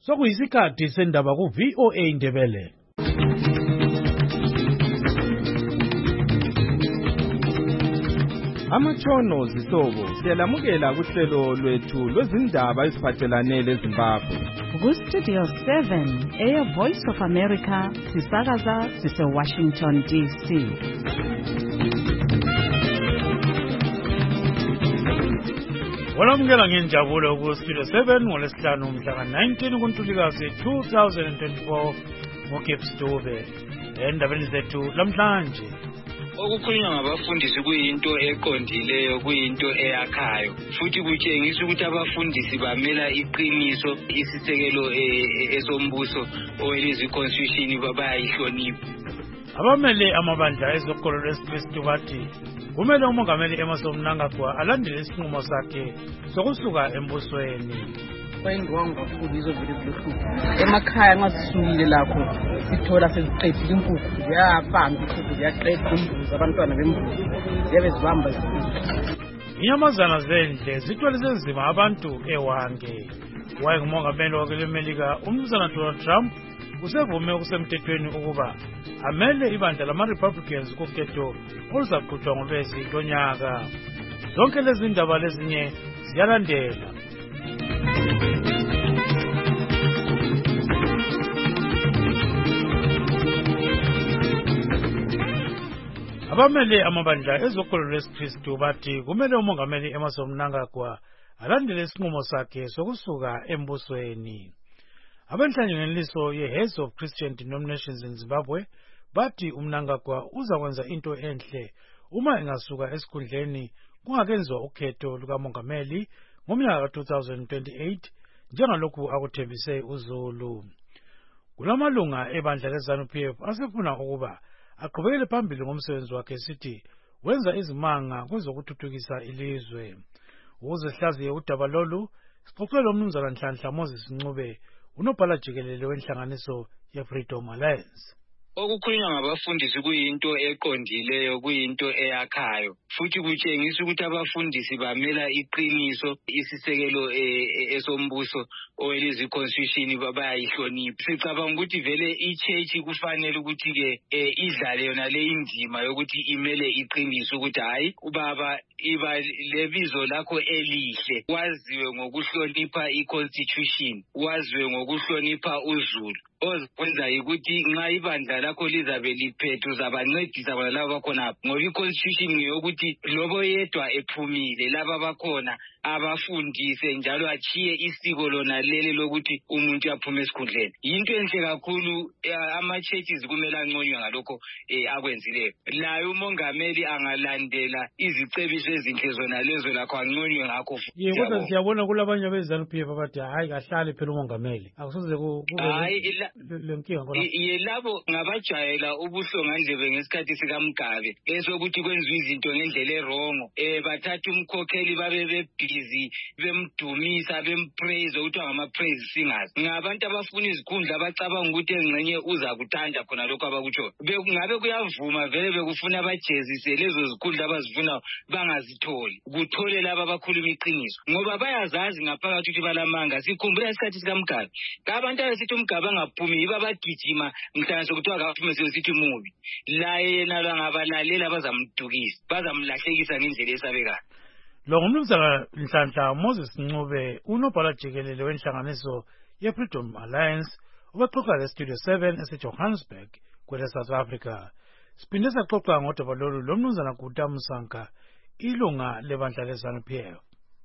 Sokuyisikhathi sendaba ku VOA Indebele. Amatshono zihlobo siyalamukela kuhlelo lwethu lwezindaba eziphathelane leZimbabwe. Ku-Studio 7 Air Voice of America sisakaza sise-Washington DC. Walamukela ngenjabulo ku-Studio 7 ngolesihlanu mhla ka-19 kuNtulikazi 2024 ngoGibbs Dube. Endabeni zethu lamhlanje, okukhulunywa ngabafundisi kuyinto eqondileyo, kuyinto eyakhayo, futhi kutshengisa ukuthi abafundisi bamela iqiniso, isisekelo esombuso owelezi constitution bayayihlonipha. abamele amabandla ezokolo lwesikristu bathi kumele umongameli Emmerson Mnangagwa alandele isinqumo sakhe sokusuka embusweni. Kwayindwanga kakhulu izovele zilohlupho emakhaya nxa sisukile lakho sithola seziqedile inkukhu ziyafanga, inkukhu ziyaqeda imbuzi, abantwana bembuzi ziyabe zibamba Inyamazana zendle zithwalise nzima abantu ewange. Wayengumongameli wakwelemelika umnumzana Donald Trump usevume okusemthethweni ukuba amele ibandla lama-Republicans kukhetho oluzaqhutshwa ngoLwezi lonyaka. Zonke lezi ndaba lezinye ziyalandela. Abamele amabandla ezokolo lwesikristu bathi kumele umongameli Emmerson Mnangagwa alandele isinqumo sakhe sokusuka embusweni. Abenhlanganiso ye-Heads of Christian Denominations in Zimbabwe bathi uMnangagwa uzakwenza into enhle uma engasuka esikhundleni kungakenziwa ukhetho lukamongameli ngomnyaka ka-2028 njengalokhu akuthembise uZulu. Kulamalunga ebandla leZANU-PF asefuna ukuba aqhubekele phambili ngomsebenzi wakhe sithi wenza izimanga kwezokuthuthukisa ilizwe. Ukuze sihlaziye udaba lolu, sixoxele umnumzana Nhlanhla Moses Ncube, unobhala jikelele wenhlanganiso ye-Freedom Alliance. Okukhulunywa ngabafundisi kuyinto eqondileyo, kuyinto eyakhayo, futhi kutshengisa ukuthi abafundisi bamela iqiniso, isisekelo esombuso owelezi constitution bayayihlonipha. Sicabanga ukuthi vele ichurch kufanele ukuthi-ke idlale yona le indima yokuthi imele iqiniso ukuthi hayi ubaba iba lebizo lakho elihle, waziwe ngokuhlonipha i-constitution, waziwe ngokuhlonipha uZulu. Ozikwenza yikuthi nxa ibandla lakho lizabe liphethe uzabancedisa bona laba bakhona, ngoba i-constitution ngeyokuthi lobo yedwa ephumile laba bakhona abafundise njalo achiye isiko lona lele lokuthi umuntu aphume esikhundleni. Yinto enhle kakhulu, ama-churches kumele anconywe ngalokho akwenzileyo. Layo umongameli angalandela izicebiso ezinhle zona lezo lakho anconywe ngakho. Kodwa siyabona kulabanye abeZANU-PF abathi hayi kahlale phela umongameli akusoze kube lenkinga khona. Labo ngabajwayela ubuhlongandlebe ngesikhathi sikaMgabe esokuthi kwenziwa izinto ngendlela erongo, bathatha umkhokheli babe bebhizi bemdumisa bempraise ukuthi ngama-praise singers. Ngabantu abafuna izikhundla abacabanga ukuthi engxenye uza kuthanda khona lokho abakutsho. Ngabe kuyavuma vele bekufuna abajezise lezo zikhundla abazifuna bangazitholi, kuthole laba abakhuluma iqiniso ngoba bayazazi ngaphakathi ukuthi balamanga. Sikhumbula isikhathi sikaMgabe abantu abesithi uMgabe angaphumi yiba bagijima mhlanje sokuthiwa akaphume sesithi mubi. La yena langabalalela bazamdukisa, bazamlahlekisa ngendlela esabekayo. Lo ngumnumzana Nhlanhla Moses Ncube, unobhala jikelele wenhlanganiso ye-Freedom Alliance, ubaxoxa le-Studio 7 eseJohannesburg kwele-South Africa. Siphinde saxoxa ngodaba lolu lomnumzana Guta Musanka, ilunga lebandla leZANU-PF.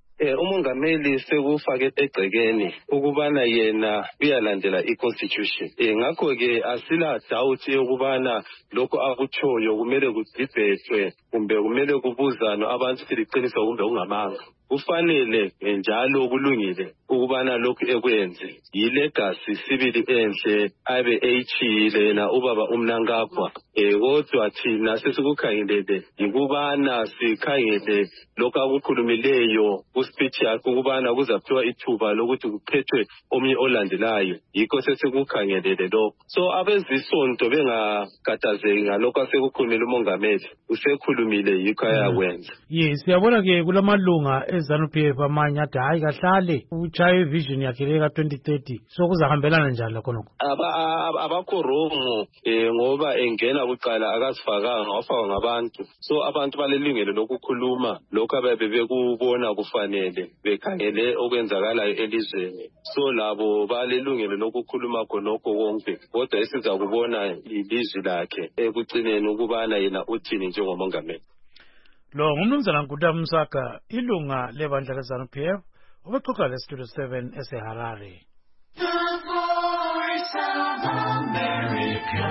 Umongameli sekufake egcekeni ukubana yena uyalandela i-constitution. Ngakho-ke asila doubt ukubana lokho akutshoyo kumele kudibhethwe kumbe kumele kubuzane abantu ukuthi liqiniso kumbe ungamanga. Kufanele njalo kulungile ukubana lokhu ekwenze yilegacy sibili enhle abe eyithile yena ubaba uMnangagwa. Kodwa thina sesikukhangelele yikubana sikhangele lokhu akukhulumileyo ku-speech yakhe ukubana kuzaphiwa ithuba lokuthi kukhethwe omunye olandelayo. Yikho sesikukhangelele lokho. So abezisonto bengagatazeki ngalokho asekukhulumile umongameli, usekhulumile yikho ayakwenza. Yes, siyabona ke kulamalunga ZANU-PF amanye athi hayi kahlale uchaye ivision yakhe leka 2030 sokuzahambelana njalo khonokho. Abakho wrong ngoba engena kuqala akasifakanga wafakwa ngabantu. So abantu balelungelo lokukhuluma lokho ababe bekubona kufanele bekhangele okwenzakalayo elizweni. So labo balelungelo lokukhuluma khonokho konke. Kodwa esiza kubona ilizwi lakhe ekugcineni ukubana yena uthini njengomongameli. Lo ngumnumzana Nkutama Msaka, ilunga lebandla leZANU-PF, ubexoxa leStudio 7 eseHarare. The Voice of America,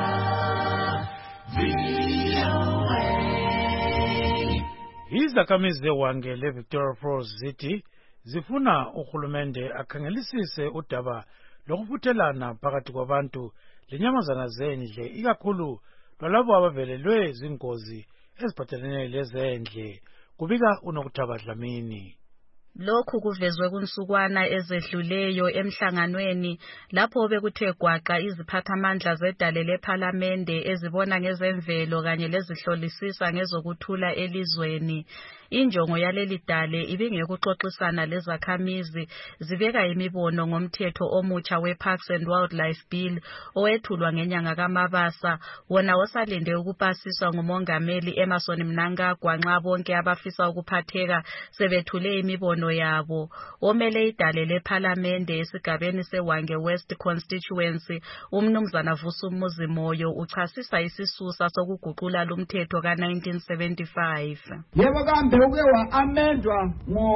VOA. Izakhamizi zeWange leVictoria Falls zithi zifuna uhulumende akhangelisise udaba lokufuthelana phakathi kwabantu lenyamazana zendle, ikakhulu lwalabo abavelelwe zingozi eziphathelene lezendle, kubika uNokuthaba Dlamini. Lokhu kuvezwe kunsukwana ezedluleyo emhlanganweni lapho bekuthe gwaqa iziphathamandla zedale lePhalamende ezibona ngezemvelo kanye lezihlolisisa ngezokuthula elizweni. Injongo yaleli dale ibingekuxoxisana lezakhamizi zibeka imibono ngomthetho omutsha weParks and Wildlife Bill owethulwa ngenyanga kaMabasa, wona osalinde ukupasiswa ngumongameli Emmerson Mnangagwa nxa bonke abafisa ukuphatheka sebethule imibono yabo. Omele idale lePhalamende esigabeni seWange West Constituency, umnumzana Vusumuzi Moyo, uchasisa isisusa sokuguqula lumthetho ka-1975. Yebo kambe uke wa-amendwa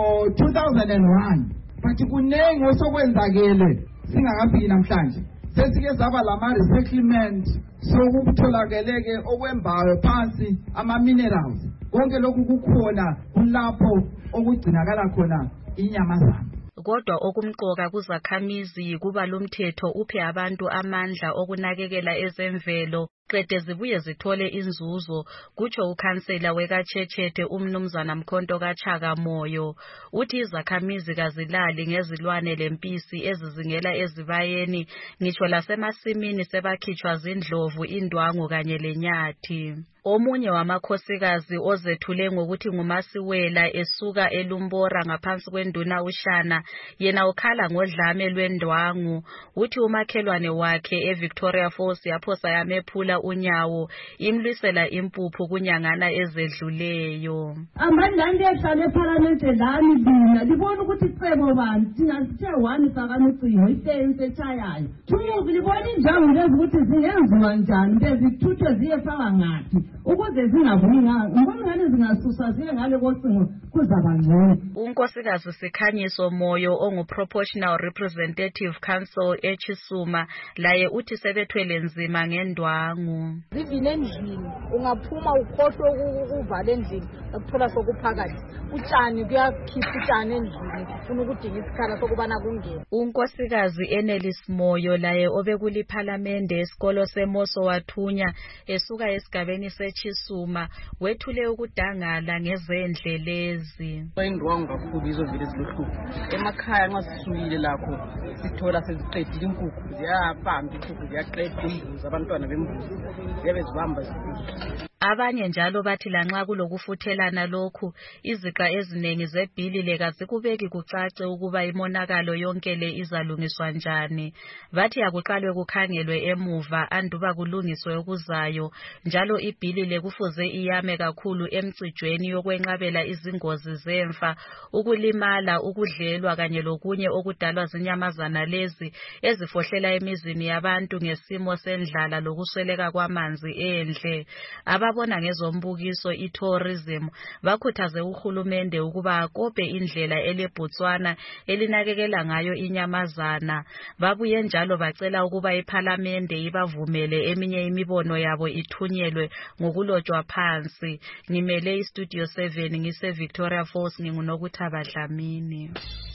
ngo-2001, but kunengi osokwenzakele singakafiki namhlanje. Sesike zaba lama-resettlement sokutholakele-ke okwembayo phansi ama-minerals. Konke lokhu kukhona kulapho okugcinakala khona inyamazana. Kodwa okumqoka kuzakhamizi kuba lumthetho uphe abantu amandla okunakekela ezemvelo qede zibuye zithole inzuzo, kutsho ukhansela wekaChechethe umnumzana Mkhonto kaChaka Moyo. Uthi izakhamizi kazilali ngezilwane lempisi ezizingela ezibayeni, ngitsho lasemasimini sebakhitshwa zindlovu, indwangu kanye lenyathi. Omunye wamakhosikazi ozethule ngokuthi nguMasiwela esuka eLumbora ngaphansi kwenduna uShana, yena ukhala ngodlame lwendwangu. Uthi umakhelwane wakhe eVictoria Falls yaphosa yamephula unyawo imlwisela impuphu kunyangana ezedluleyo. Amandla ehlale ePhalamende lami mina libona ukuthi cebo bani singasithe one sakanucingo ifense echayayo. Thumuzi libona injangu lezi ukuthi zingenziwa njani bezithuthe ziyefaka ngathi ukuze zingabuyinga ngibona ngani zingasusa ziye ngale kocingo kuzaba ngcono. Unkosikazi Sikhanyiso Moyo ongu-Proportional Representative Council eChisuma laye uthi sebethwele nzima ngendwangu. Zivile endlini ungaphuma ukhohlwe ukuvala endlini ukuthola sokuphakathi utshani kuyakhipha utshani endlini ufuna ukudinga isikhala sokubana kungene. Unkosikazi Enelis Moyo laye obekuliPhalamende esikolo seMoso wathunya esuka esigabeni seChisuma wethule ukudangala ngezendle lezi. Indwangu kakhulu izovele ziluhlupho emakhaya nxa sisukile lakho sithola seziqedile inkukhu ziyaphambi inkukhu ziyaqeda imbuzi abantwana bembuzi ziyabe zibamba zikudla. Abanye njalo bathi lanxa kulokufuthelana lokhu iziqa eziningi zebhili lekazikubeki kucace ukuba imonakalo yonke le izalungiswa njani. Bathi akuqalwe kukhangelwe emuva anduba kulungiswe okuzayo, njalo ibhili lekufuze iyame kakhulu emcijweni yokwenqabela izingozi zemfa, ukulimala, ukudlelwa kanye lokunye okudalwa zinyamazana lezi ezifohlela emizini yabantu ngesimo sendlala lokusweleka kwamanzi endle. Ababona ngezombukiso itourism bakhuthaze uhulumende ukuba akope indlela eleBotswana elinakekela ngayo inyamazana. Babuye njalo bacela ukuba iPhalamende ibavumele eminye imibono yabo ithunyelwe ngokulotshwa phansi. Ngimele iStudio 7 ngise Victoria Falls nginguNokuthaba Dlamini.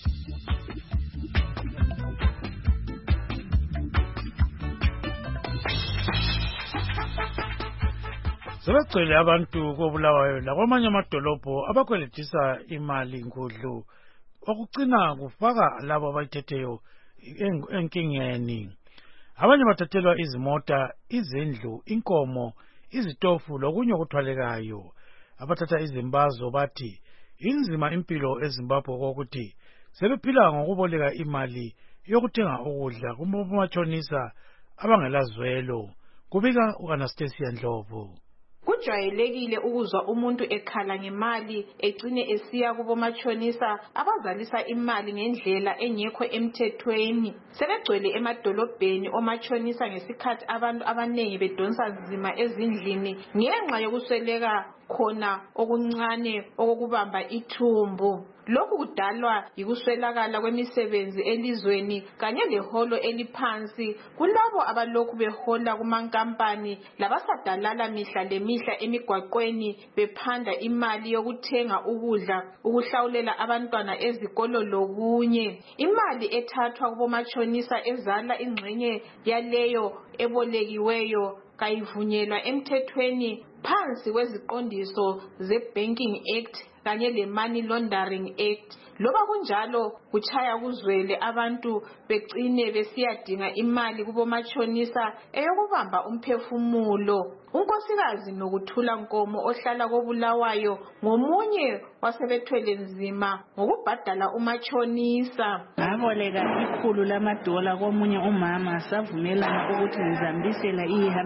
Sebegcwele abantu koBulawayo lakwamanye amadolobho abakwelethisa imali ngudlu okucina kufaka labo abayithetheyo enkingeni. Abanye bathathelwa izimota, izindlu, inkomo, izitofu lokunye okuthwalekayo. Abathatha izimbazo bathi inzima impilo eZimbabwe kokuthi sebephila ngokuboleka imali yokuthenga ukudla kumatshonisa abangelazwelo. Kubika uAnastasia Ndlovu. Kujwayelekile ukuzwa umuntu ekhala ngemali egcine esiya kubomatshonisa abazalisa imali ngendlela engekho emthethweni. Sebegcwele emadolobheni omatshonisa ngesikhathi abantu abanengi bedonsa nzima ezindlini ngenxa yokusweleka khona okuncane okubamba ithumbu. Lokhu kudalwa yikuswelakala kwemisebenzi elizweni kanye leholo eliphansi kulabo abalokhu behola kumankampani labasadalala mihla lemihla emigwaqweni bephanda imali yokuthenga ukudla, ukuhlawulela abantwana ezikolo lokunye. Imali ethathwa kubomatshonisa ezala ingxenye yaleyo ebolekiweyo kayivunyelwa emthethweni phansi kweziqondiso ze-Banking Act kanye le-Money Laundering Act. Loba kunjalo kuchaya kuzwele abantu begcine besiyadinga imali kubomatshonisa eyokubamba umphefumulo. Unkosikazi Nokuthula Nkomo ohlala koBulawayo ngomunye wasebethwele nzima ngokubhadala umatshonisa. Ngaboleka $100 komunye umama savumelana ukuthi ngizambisela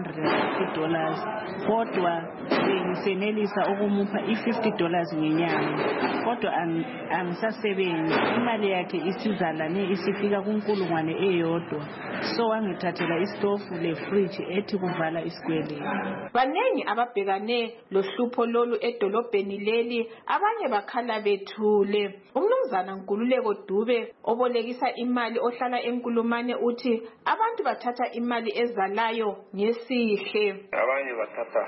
$150 kodwa senelisa ukumupha $50 ngenyanga kodwa angisasebenzi. Imali yakhe isizalane isifika ku1,000 so wangithathela istofu le-fridge ethi kuvala isikweleti. Banengi ababhekane lohlupho lolu edolobheni leli, abanye bakhala bethule. Umnumzana Nkululeko Dube obolekisa imali ohlala eNkulumane uthi abantu bathatha imali ezalayo ngesihle. Abanye bathatha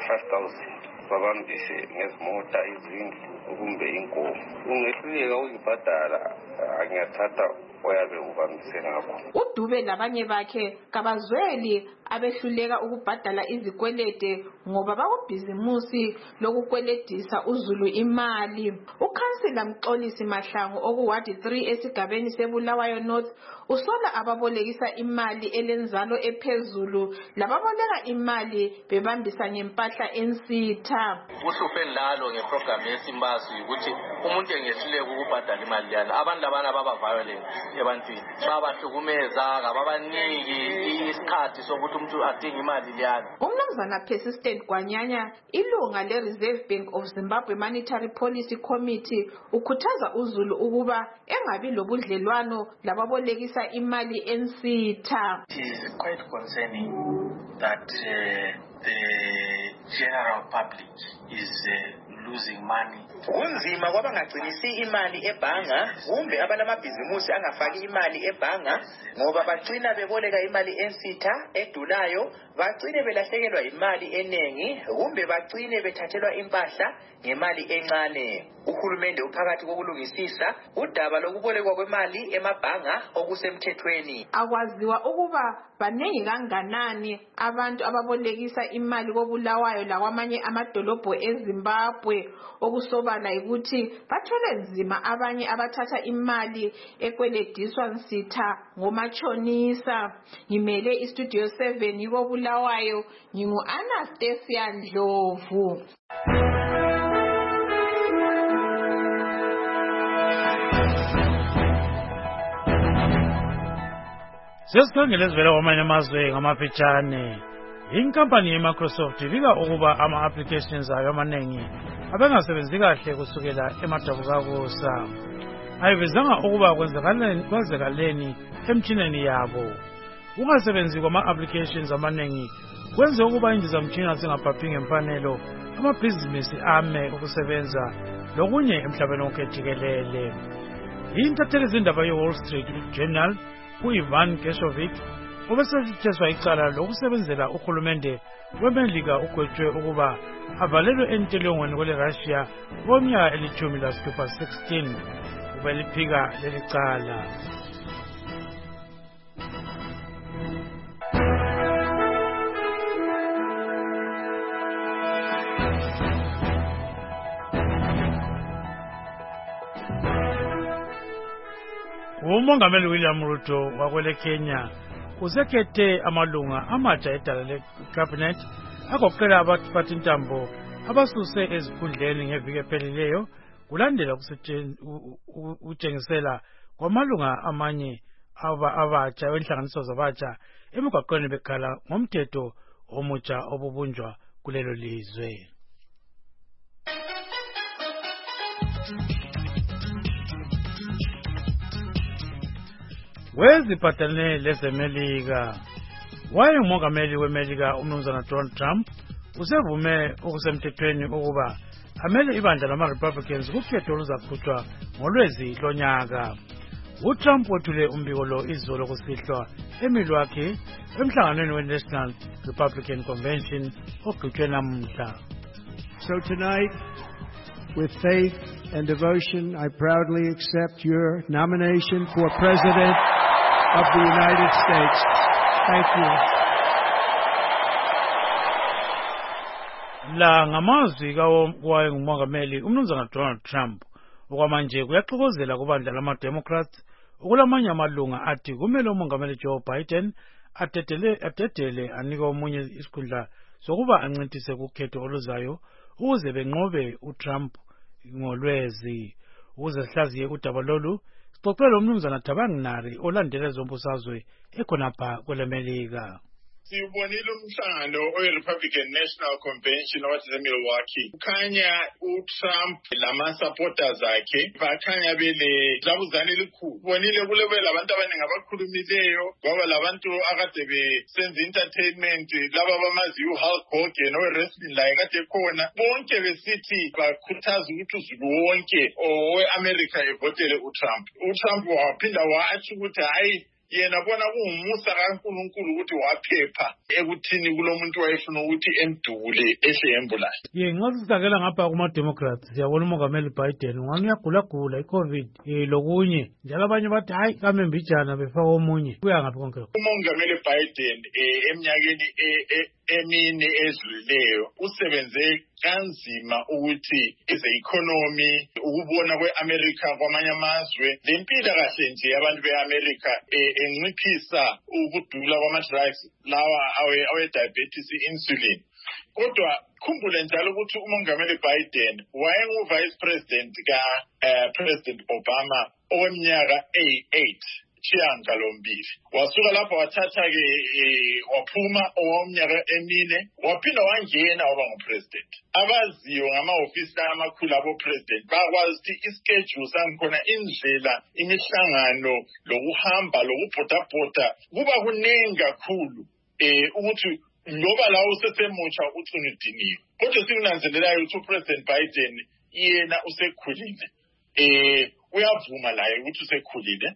5,000 babambise ngezimota, izindlu, kumbe inkomo. Ungehluleka ukuzibhadala angiyathatha oyabe ubambise ngakho. uDube labanye bakhe kabazweli abehluleka ukubhadala izikwelede ngoba bakubhizimusi lokukweledisa uZulu imali. Ukhansila Mxolisi Mahlangu okuwadi 3 esigabeni seBulawayo North usola ababolekisa imali elenzalo ephezulu lababoleka imali bebambisa ngempahla ensitha. Uhluphe lalo ngeprogram yesimbazi ukuthi umuntu engehluleka ukubhadala imali yana abantu labana baba violent ebantwini babahlukumeza kababaniki isikhathi sokuthi umuntu adinga imali yana. Umnumzana Persistent Gwanyanya ilunga le-Reserve Bank of Zimbabwe Monetary Policy Committee ukhuthaza uZulu ukuba engabi lobudlelwano lababolekisa imali ensitha. It is quite concerning that the general public is losing money. Kunzima ngoba ngagcinisi imali ebhanga kumbe abanamabhizimusi angafaki imali ebhanga ngoba bagcina beboleka imali ensitha edulayo, bagcine belahlekelwa imali enengi kumbe bagcine bethathelwa impahla ngemali encane. Uhulumende uphakathi kokulungisisa udaba lokubolekwa kwemali emabhanga okusemthethweni. Akwaziwa ukuba banengi kanganani abantu ababolekisa imali koBulawayo lakwamanye amadolobho eZimbabwe. Okusobala ukuthi bathole nzima abanye abathatha imali ekwelediswa nsitha ngomatshonisa. Ngimele iStudio 7 yikoBulawayo, ngingu-Anastasia Ndlovu. Sesikhangele ezivela kwamanye amazwe ngamafitshane. Inkampani yeMicrosoft ibika ukuba ama-applications ayo amaningi abengasebenzi kahle kusukela emadabukakusa. Ayivezanga ukuba kwenzekaleni emtshineni yabo. Ukungasebenzi kwama-applications amaningi kwenze ukuba indizamtshina zingaphaphi ngemfanelo, amabhizinisi ame ukusebenza lokunye emhlabeni wonke jikelele. Intatheli zindaba ye-Wall Street Journal u-Ivan Geshovic obesetheswa icala lokusebenzela uhulumende weMelika ugwetshwe ukuba avalelwe entilongweni kwele-Russia ngomnyaka eli-16 ubeliphika leli cala. Umongameli William Ruto wakwele Kenya usekhethe amalunga amatsha edala le-cabinet agoqela abaphathintambo abasuse ezikhundleni ngeviki ephelileyo kulandela ukutshengisela kwamalunga amanye abatsha wenhlanganiso zabatsha emigwaqweni bekhala ngomthetho omutsha obubunjwa kulelo lizwe. Weziphathelene lezemelika, wayengumongameli wemelika umnumzana Donald Trump usevume okusemthethweni ukuba amele ibandla lama-Republicans kukhetho oluzaqhutshwa ngoLwezi lonyaka. UTrump wethule umbiko lo izolo kusihlwa emili wakhe emhlanganweni we-National Republican Convention ogqitshwe namuhla. So tonight, with faith and devotion, I proudly accept your nomination for President of the United States. Thank you. La ngamazwi kawayengumongameli umnumzana Donald Trump okwamanje kuyaxokozela kubandla lama-Democrats okulamanye amalunga athi kumele umongameli Joe Biden atetele anike omunye isikhundla sokuba ancintise kukhetho oluzayo ukuze benqobe uTrump ngoLwezi. Ukuze sihlaziye udaba lolu sixoxele umnumzana Tabanginari olandela ezombusazwe ekhonapha kwelemelika. Sibonile umhlangano oyi-Republican National Convention wase-Milwaukee. Kukhanya uTrump lama-supporters akhe bakhanya belabuzane elikhulu. Bonile kule labantu abaningi abakhulumileyo, kwaba labantu akade besenza entertainment, laba bamaziyo uHulk Hogan owe-wrestling laye kade khona. Bonke besithi bakhuthaza ukuthi uzulu wonke owe-America evotele uTrump. uTrump waphinda watsho ukuthi hayi yena bona kungumusa kaNkulunkulu ukuthi waphepha ekuthini kulomuntu wayefuna ukuthi emdule ehle embulala. Nxa sisakela ngapha kuma-Democrats siyabona umongameli Biden ngani uyagulagula i-COVID lokunye njalo abanye bathi hayi kamembijana befaka omunye kuya ngaphi konke. Umongameli Biden eminyakeni emine edlulileyo usebenze kanzima ukuthi eze-economy ukubona kwe-America kwamanye amazwe lempila kahle nje abantu be-America enciphisa ukudula kwama-drugs lawa awe-diabetes insulin. Kodwa khumbule njalo ukuthi umongameli Biden wayengu-vice president ka-President Obama okweminyaka 8 chiyangalombili. Wasuka lapho wathatha-ke waphuma owaminyaka emine waphinda wangena waba ngupresident. Abaziyo ngama-ofisi amakhulu abo-president bakwazi ukuthi ischedule sangikhona indlela imihlangano lokuhamba lokubhodabhoda kuba kuningi kakhulu ukuthi loba lawo usesemutsha ucina udiniwe. Kodwa sikunanzelelayo ukuthi upresident Biden yena usekhulile. Uyavuma laye ukuthi usekhulile.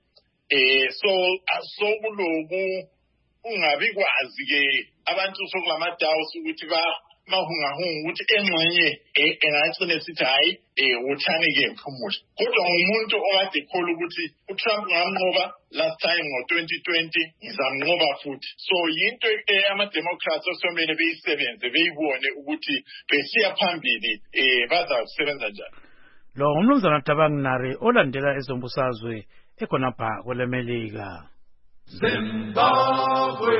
So kuloku ungabi kwazi ke abantu sokulamadawu ukuthi mahungahunga ukuthi engxenye engagcina sithi hayi uthani ke mphumula. Kodwa ngumuntu okade ekhola ukuthi uTrump ngamnqoba last time ngo-2020 ngizamnqoba futhi. So yinto ama-Democrats osomele beyisebenze beyibone ukuthi besiya phambili bazakusebenza njani. Lo umnumzana Tabanginari olandela ezombusazwe ekhonapha kwelemelika. Zimbabwe.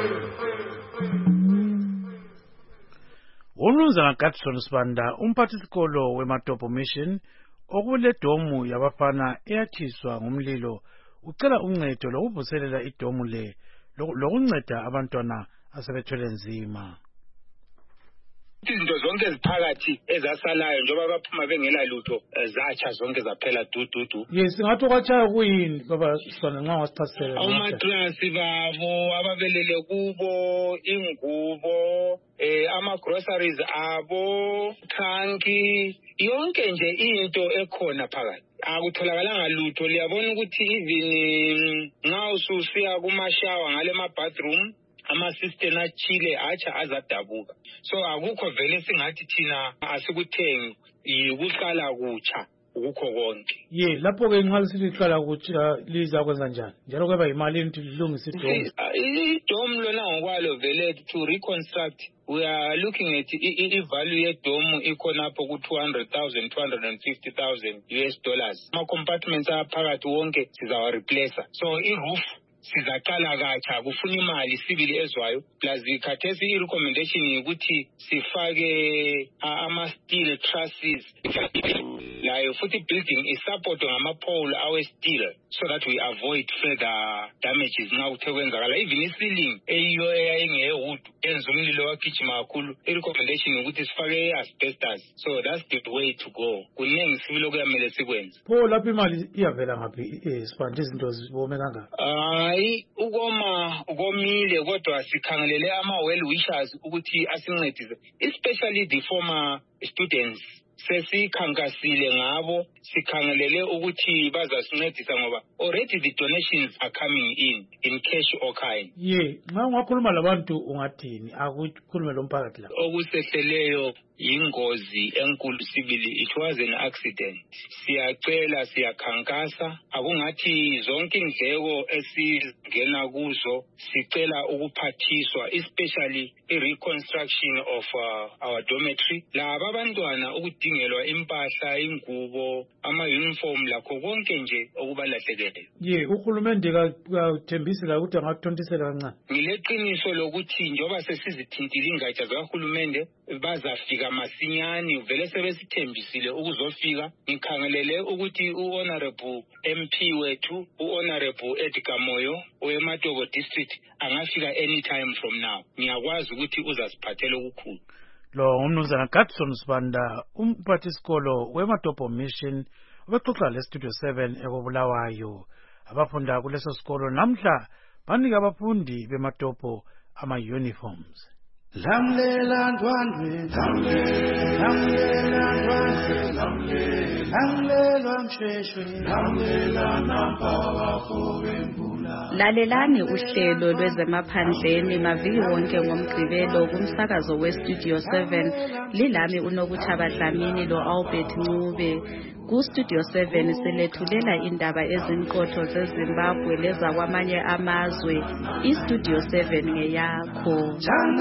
Umnumzana Gadson Sibanda umphathisikolo weMatopo Mission okule domu yabafana eyathiswa ngumlilo ucela uncedo lokuvuselela idomu le lokunceda abantwana asebethwele nzima. Izinto zonke eziphakathi ezasalayo njengoba baphuma bengela lutho zatsha zonke zaphela dududu. Yes, ngathi kwatshayo kuyini baba sona nxa wasichasisela. Amatrasi babo ababelele kubo ingubo ama-groceries abo tanki yonke nje into ekhona phakathi. Akutholakala lutho. Liyabona ukuthi even nxa ususiya kumashawa ngale ma-bathroom ama-system achile atsha azadabuka. So akukho vele singathi thina asikuthengi yikuqala kutsha ukukho konke. Lapho ke nxa lisiqala kutsha liza kwenza njani? Njalo kweba imali into ilungisa idomu. Idomu lona ngokwalo vele to reconstruct we are looking at i-value yedomu ikhonapho ku-200,000 $250,000. Ama-compartments aphakathi wonke sizawa replacer. So i-roof sizaqala katsha kufuna imali sibili ezwayo plus ikhathesi i-recommendation ukuthi sifake ama-steel trusses layo futhi building isupportwe ngama-pole awe-steel so that we avoid further damages nxa kuthe kwenzakala even i-ceiling eyiyo eyayingeyewood yenza umlilo wagijima kakhulu i-recommendation ukuthi sifake i-asbestos so that's the way to go kuningi sibili okuyamele sikwenze pho lapho imali iyavela ngaphi sibande izinto zibome kangaka hayi ukoma ukomile kodwa sikhangelele ama-well wishers ukuthi asincedise especially the former students sesikhankasile ngabo sikhangelele ukuthi bazasincedisa ngoba already the donations are coming in cash or kind nxa ungakhuluma labantu ungathini akukhulume lomphakathi la okusehleleyo yingozi enkulu sibili it was an accident siyacela siyakhankasa akungathi zonke indleko esingena kuzo sicela ukuphathiswa especially i-reconstruction of our dormitory laba abantwana ukudingelwa impahla ingubo ama-uniform lakho konke nje okubalahlekeyo uhulumende kathembisela ukuthi angakuthontisela kancane ngileqiniso lokuthi njengoba sesizithintile ingatsha zikahulumende bazafika masinyane vele sebesithembisile ukuzofika ngikhangelele ukuthi u-honorable MP wethu u-honorable Edgar Moyo weMatobo district angafika anytime from now ngiyakwazi ukuthi uzasiphathela okukhulu lo ngumnumzana Gadson Sibanda umphathisikolo weMatobo Mission ubexoxa lestudio 7 ekobulawayo abafunda kuleso sikolo namhla banika abafundi beMatobo ama-uniforms Lamlela ndwandwe lamlela msheshwe lamlela nampawafo wembula Lalelani uhlelo lwezemaphandleni maviki wonke ngomgqibelo kumsakazo weStudio 7 lilami uNokuthaba Dlamini lo-Albert Ncube kuStudio 7 silethulela indaba ezinqotho zeZimbabwe leza kwamanye amazwe iStudio 7 ngeyakho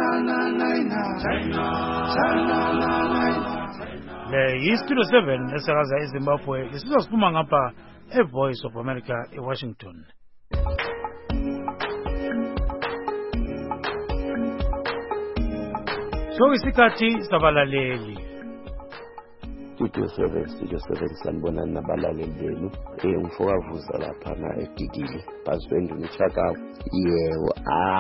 iStudio 7 esakaza eZimbabwe isizosiphuma ngapha eVoice of America eWashington sokuyisikhathi sabalaleli Studio 7 sanibonani nabalaleli benu umfokavuza laphana eDidile bazwendwe ngichaka yebo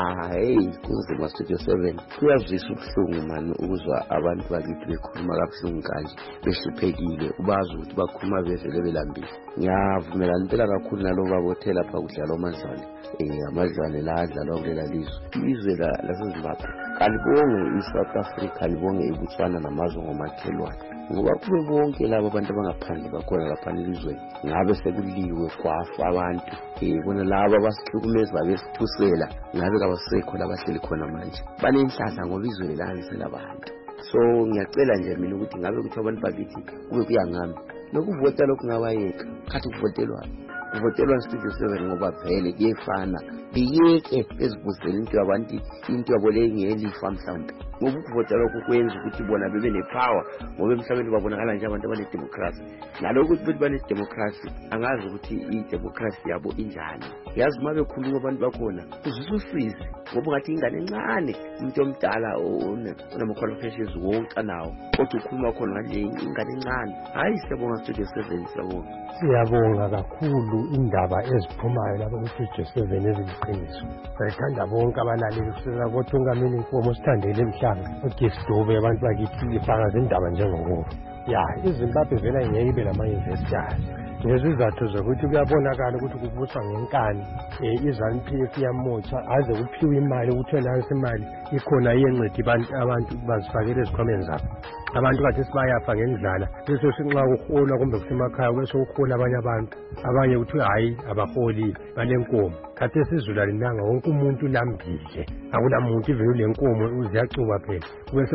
kunzima Studio 7 kuyazwisa ubuhlungu mani ukuzwa abantu bakithi bekhuluma kabuhlungu kanje behluphekile ubazi ukuthi bakhuluma bevele belambile ngiyavumelana impela kakhulu nalo babothela lapha kudlala amadlwane amadlwane la adlalwa kulela izwe laseZimbabwe kalibonge iSouth Africa libonge iBotswana namazwe ngomakhelwane ngoba kube bonke labo abantu abangaphandle bakhona lapha elizweni ngabe sekuliwe kwafa abantu bona labo abasihlukumeza babesithusela ngabe kabasekho labahleli khona manje banenhlanhla ngoba izwe lalisela abantu so ngiyacela nje mina ukuthi ngabe ukuthi abantu bakithi kube kuyangami lokuvota lokungabayeka khathi kuvotelwa Studio 7 ngoba vele kuyefana biyeke ezibuzela into yabo le ngelifa mhlawumbe ngoba ukuvota lokhu kwenza ukuthi bona bebe nepower ngoba emhlabeni babonakala nje abantu abanedemocracy nalokho ukuthi banedemocracy angazi ukuthi idemocracy yabo injani yazi uma bekhuluma abantu bakhona uzizwa usizi ngoba ngathi ingane encane umuntu omdala onama-qualifications wonke nawo kodwa ukhuluma khona ngale ingane encane hayi siyabonga Studio 7 siyabonga kakhulu indaba eziphumayo lapho kuStudio 7 eziliqiniso sayithanda bonke abalaleli kusukela kothungameli inkomo osithandele emhlaba uGisdube abantu bakithi ifakaza indaba njengokuba iZimbabwe vele ngeke ibe lama-investors ngezizathu zokuthi kuyabonakala ukuthi kubuswa ngenkani iZANU-PF yamotsha aze kuphiwe imali ukuthi nansi imali ikhona iyenceda abantu bazifakele ezikhwameni zabo abantu kathi sibayafa ngendlala bese sinxa uhola kumbe kusemakhaya bese uhola abanye ukuthi hayi abaholi balenkomo khathi esizula linanga wonke umuntu lambile akulamuntu ivele lenkomo uziyacuba phela bese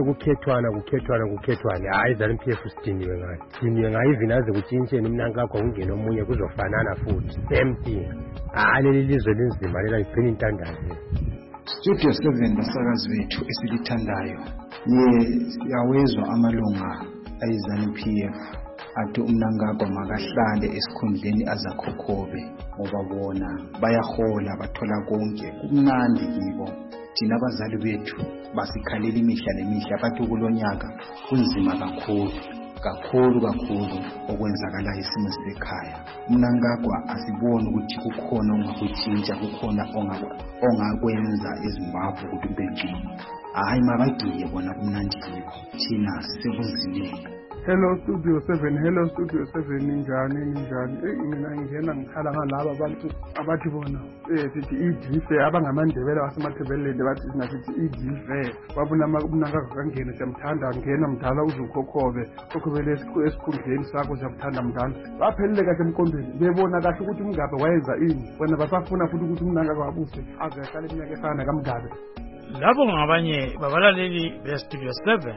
kukhethwana hayi ZANU-PF sidiniwe ngayo ivini aze kutshintsheni mnanga kakho kungena omunye kuzofanana futhi same thing leli lizwe linzima lela liphina intandazo Studio 7 basakazi bethu esilithandayo siyawezwa amalunga ayiZANU-PF athi uMnangagwa makahlale esikhundleni azakhokhobe ngoba bona bayahola bathola konke kumnandi kibo. Thina abazali bethu basikhalela imihla nemihla bathi kulonyaka kunzima kakhulu okwenzakala isimo sekhaya. uMnangagwa asiboni ukuthi kukhona ongakutshintsha, kukhona ongakwenza eZimbabwe ukuthi ube ngcono. Hayi mabagiye bona kumnandi kibo, thina sekuzilele. Hello Studio 7, hello Studio 7, ninjani? Mina ngingena ngikhala ngalabo abantu abathi bona sithi idive abangamandebele wasemathebelende bathi sina sithi idive. Babona uMnangagwa kangena siyamthanda, ngena mdala uzukhokhobe esikhundleni sakho siyamthanda mdala. Baphelele kahle emkondweni bebona kahle ukuthi uMgabe wayenza ini, wena basafuna futhi ukuthi uMnangagwa abuse aze ahlale iminyaka efana kaMgabe. Labo ngabanye babalaleli beStudio 7.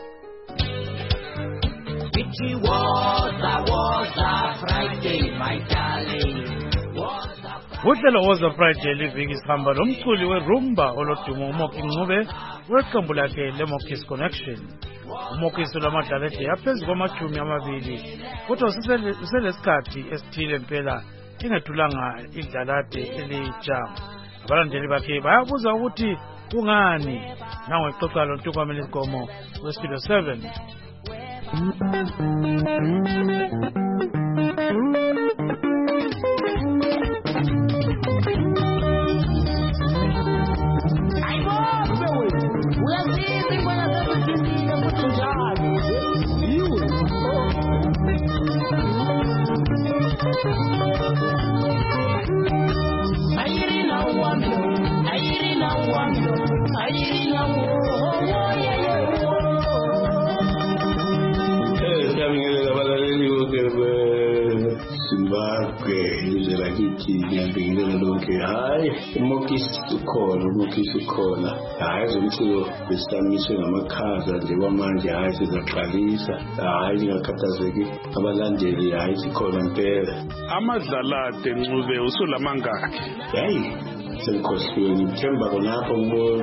It was a Friday, my darling. Uhlelo was a Friday living isihamba lomculi werumba olodumo uMoki Ncube weqembu lakhe leMokis Connection. uMokis lamadlalede yaphezu kwama-20 kodwa uselesikhathi esithile impela ingethulanga idlalade elitsha. Abalandeli bakhe bayabuza ukuthi kungani. Nango ixoxa loNtukwameli Sigomo weStudio 7. uMokis ukhona hayi zomculo besamiswe ngamakhaza nje kwamanje hayi sizaqalisa hayi ngakhathazeki abalandeli hayi sikhona impela amadlalade Ncube usulamangaki hayi senkosini ngithemba khonapho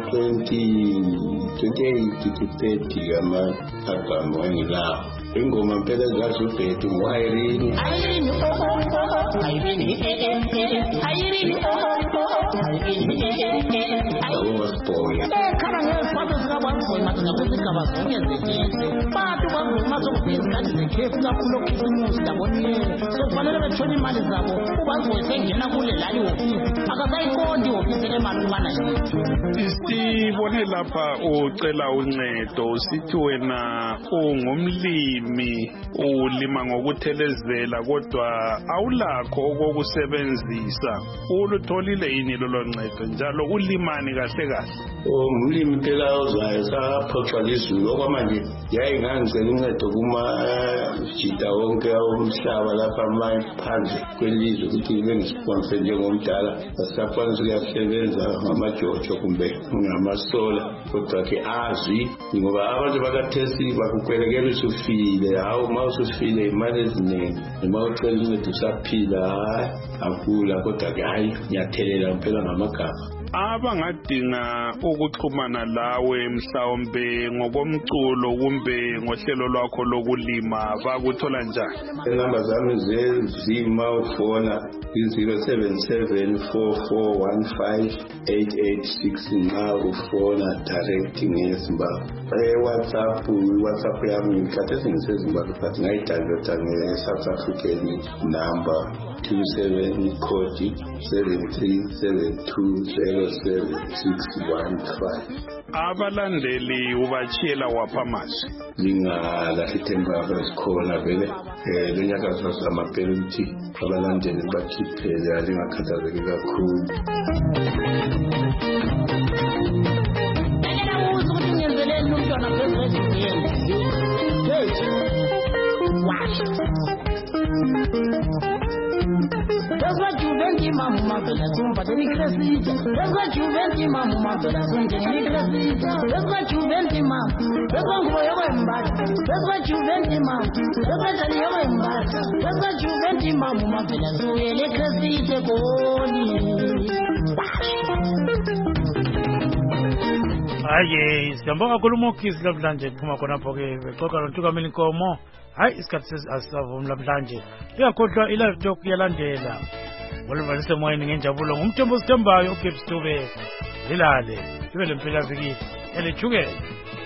ngo-28 ama-album wangilapho ingoma mpela zathi ubhedu ngowayirini Sibone lapha ucela uncedo sithi wena ungumlimi ulima ngokuthelezela kodwa awulakho okokusebenzisa ulutholile yini lolo ncedo njalo ulimani kahle umlimi phela ozayo saphoxwa lizulu okwamanje yayi ngangicela uncedo kumajida wonke omhlaba lapha phandle kwelizwe ukuthi ngibe ngisponse njengomdala asisakwanisa ukuyasebenza ngamajojo kumbe ngamasola kodwa ke azwi ngoba abantu bakathesi bakukwelekela usufile hawu uma usufile imali eziningi noma ucela uncedo usaphila akula kodwa ke hayi ngiyathelela phela ngamagama abangadinga ukuxhumana lawe mhlawumbe ngokomculo kumbe ngohlelo lwakho lokulima bakuthola njani? Inamba zami zezima ufona 0774415886 nxa ufona direct ngeZimbabwe. WhatsApp yami ngikhathesi ngiseZimbabwe but ngayidownloada nge-South African number 27 code 7372071615. Abalandeli ubachiyela wapha amazwi lingalahli ithemba abasikhona vele lonyaka sazama phela ukuthi abalandeli bakhiphele lingakhathazeki kakhulu. That's what you went in my mama, but that's what you went in my mama, but that's what you went in that's what you went in my that's what you went in my that's what you went in my mama, but that's what Aye, siyambonga kakhulu uMokis namhlanje phuma khonapho ke bexoxa loNtukwameli Nkomo hayi isikhathi asisavumi namhlanje lingakhohlwa i-live talk yalandela oluvalise moyeni ngenjabulo ngumthembu osithembayo uGibbs Dube lilale libe lempilaziki elejukela.